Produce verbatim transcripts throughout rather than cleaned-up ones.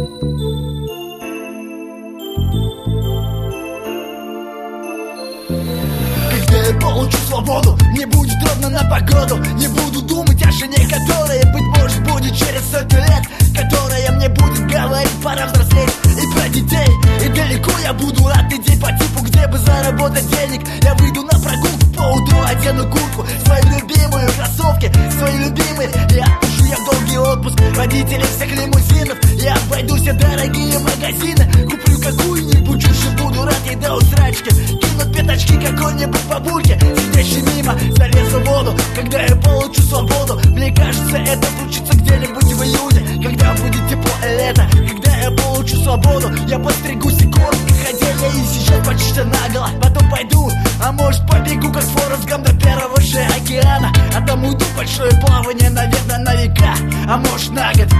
Когда я получу свободу, мне будет ровно на погоду. Не буду думать о жене, которая, быть может, будет через сотню лет, которая мне будет говорить, пора взрослеть. И про детей, и далеко я буду от идей по типу, где бы заработать денег. Я выйду на прогулку поутру, одену куртку, свою любимую, кроссовки свои любимые. Я отпущу я в долгий отпуск водителей всех лимузинов. Я обойду все дорогие магазины, куплю какую-нибудь чушь и буду рад ей до усрачки. Кинут пятачки какой-нибудь бабульке, сидящей мимо, залезу в воду. Когда я получу свободу, мне кажется, это случится где-нибудь в июне, когда будет тепло лето. Когда я получу свободу, я постригусь и коротко, хотя я и сейчас почти что наголо. Потом пойду, а может побегу, как Форест Гамп до первого же океана. А там уйду в большое плавание, наверное, на века, а может на год.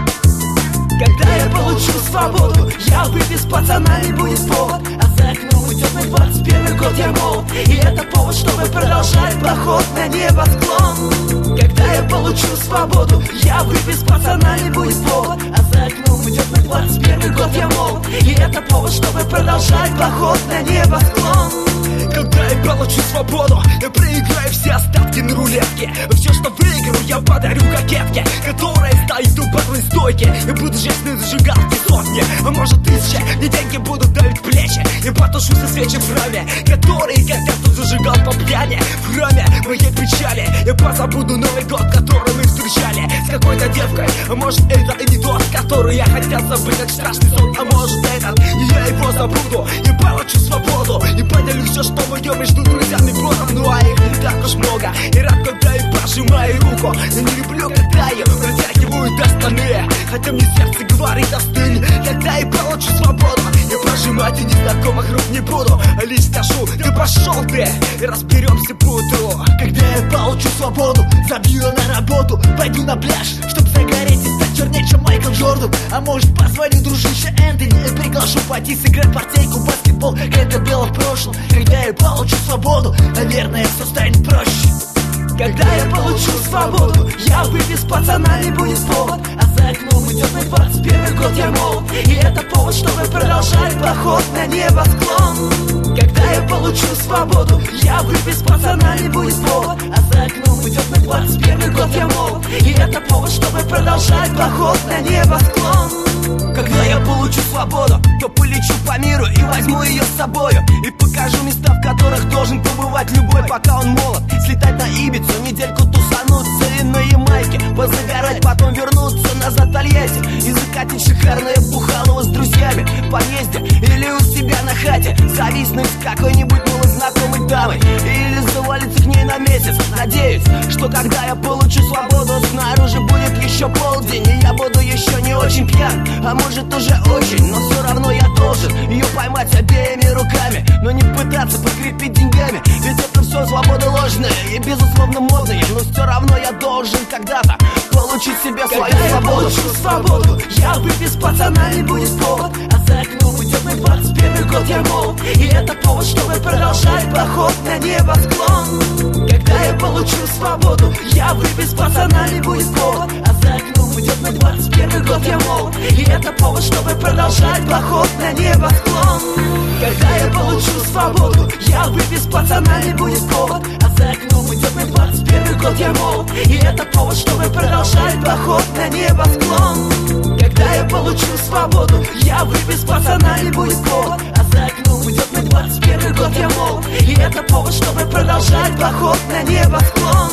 Когда я получу свободу, я выпью с пацанами, будет повод. А за окном идет мой двадцать первый год, я молод, и это повод, чтобы продолжать поход на небосклон. Когда я получу свободу, я выпью с пацанами, будет повод. А за окном идет мой двадцать первый год, я молод, и это повод, чтобы продолжать поход на небосклон. Когда я получу свободу, я проиграю все остатки на рулетке. Все, что выиграю, я подарю кокетке, которая стоит у барной стойки. Я буду жесть на зажигалке сотни, а может тысячи. Мне деньги будут давить плечи, я потушу со свечи в храме, которые когда-то зажигал по пьяни. В храме моей печали я позабуду Новый год, который мы встречали с какой-то девкой. А может это и не тот, который я хотел забыть, как страшный сон. А может этот, и я его забуду. Я получу свободу и поделю все, что мое между друзьями бродом. Ну а их не так уж много, и рад, когда я пожимаю руку. Я не люблю, когда ее протягивают до стороны, хотя мне сердце говорит остынь. Когда я получу свободу, я прожимать и незнакомых рук не буду, а лишь скажу: ты пошел ты, и разберемся по утру. Когда я получу свободу, забью на работу, пойду на пляж, чтоб загореть и стать чернее, чем Майкл Джордан. А может позвоню дружище Энтони и приглашу пойти сыграть партейку баскетбол, как это было в прошлом. Когда я получу свободу, наверное, все станет проще. Когда я получу свободу, я выпью с пацанами, будет повод. А за окном идет мой двадцать первый год, я молод, и это повод, чтобы продолжать поход на небосклон. Когда я получу свободу, я выпью с пацанами, будет повод. А за окном идет мой двадцать первый год, я молод, и это повод, чтобы продолжать поход на небосклон. Когда я получу свободу, то полечу по миру и возьму ее с собою, и покажу места, в которых должен побывать любой, пока он молод. Слетать на Ибицу, недельку тусануться и на Ямайке позагорать, потом вернуться назад в Тольятти и закатить шикарное бухалово с друзьями в подъезде или у себя на хате, зависнуть с какой-нибудь малознакомой дамой или завалиться к ней на месяц. Надеюсь, что когда я получу свободу, снаружи будет еще полдень, и я буду еще не очень пьян, а может уже очень, но все равно я должен ее поймать обеими руками, но не пытаться подкрепить деньгами, ведь это все свобода ложная и безусловно модная, но все равно я должен когда-то получить себе свою Когда свободу. Я получу свободу, я выпью с пацанами, будет повод. А за окном идет мой двадцать первый год, я молод, и это повод, чтобы продолжать поход на небосклон. Когда я получу свободу, я выпью с пацанами, будет повод. А за окном идет мой двадцать первый год, я молод, и это повод, чтобы продолжать поход на небосклон. Когда я получу свободу, я выпью с пацанами, будет повод. А за окном идет мой двадцать первый год, я молод, и это повод, чтобы продолжать поход на небосклон. Когда я получу свободу, я выпью с пацанами, будет повод. А за окном идет мой двадцать первый год, я молод, и это повод, чтобы продолжать поход на небосклон.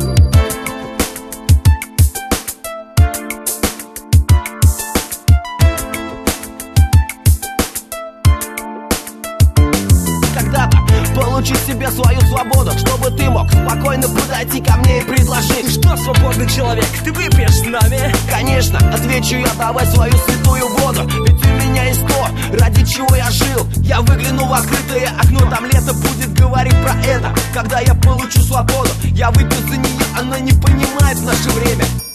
Получи себе свою свободу, чтобы ты мог спокойно подойти ко мне и предложить: ты что, свободный человек, ты выпьешь с нами? Конечно, отвечу я, давай свою святую воду, ведь у меня есть то, ради чего я жил. Я выгляну в открытое окно, там лето будет говорить про это. Когда я получу свободу, я выпью за нее, она не понимает в наше время.